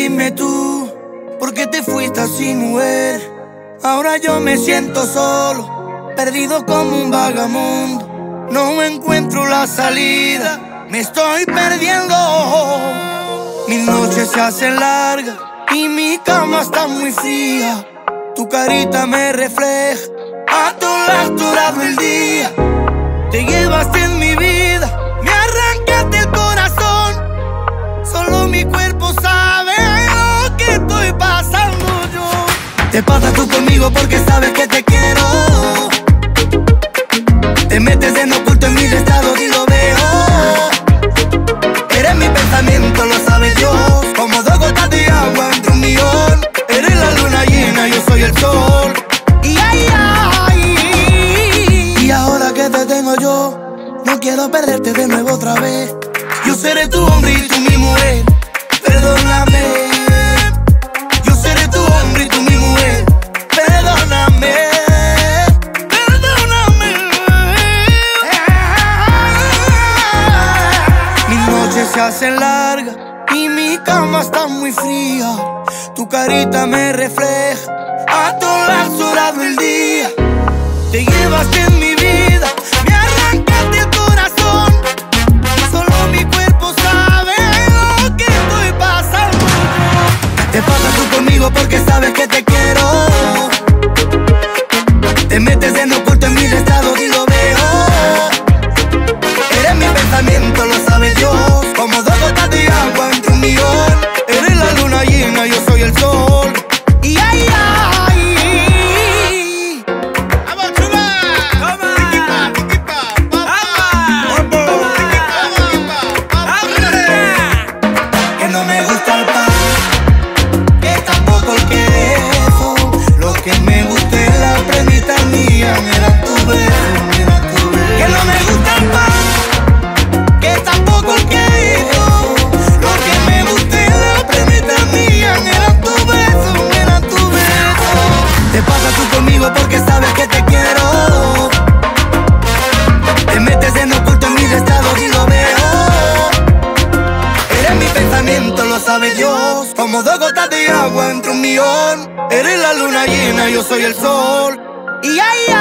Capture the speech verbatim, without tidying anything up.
dime tú, ¿por qué te fuiste así, mujer? Ahora yo me siento solo, perdido como un vagamundo. No encuentro la salida, me estoy perdiendo. Mis noches se hacen largas y mi cama está muy fría. Tu carita me refleja, a tu lado durado el día. Te llevaste en mi vida, me arrancaste el corazón. Solo mi cuerpo sabe lo que estoy pasando yo. Te pasas tú conmigo porque sabes que te quiero. Te metes en oculto en mis estados y lo veo. Eres mi pensamiento, lo sabe Dios. Como dos gotas de agua entre un millón. Eres la luna llena, yo soy el sol. Y ay, ay. Y ahora que te tengo yo, no quiero perderte de nuevo otra vez. Yo seré tu hombre y tú mi mujer. Perdóname. Yo seré tu hombre y tú mi mujer. Perdóname. Perdóname. Mis noches se hacen largas y mi cama está muy fría. Tu carita me refleja, a tu lado durado el día. Te llevaste en mi vida, me arrancaste el corazón. Solo mi cuerpo sabe lo que estoy pasando. Te pasas tú conmigo porque sabes que te quiero. Te metes en oculto en mis estados y lo veo. Eres mi pensamiento, lo sabe Dios. Como dos gotas de agua entre un millón. Eres la luna llena, yo soy el sol. Y ay, ay. Que no me gusta el pan, que tampoco el queso. Lo que me gusta es la premita mía. Mira tu beso, mira tu beso. Que no me gusta el pan, que tampoco el queso. Lo que me gusta es la premita mía. Mira tu beso, mira tu beso. Te pasas tú conmigo porque sabes que te quiero. Te metes en oculto en mis estados y lo veo. Eres mi pensamiento, lo sabe Dios. Como dos gotas de agua entre un millón. Eres la luna llena, yo soy el sol. Y ay, ay.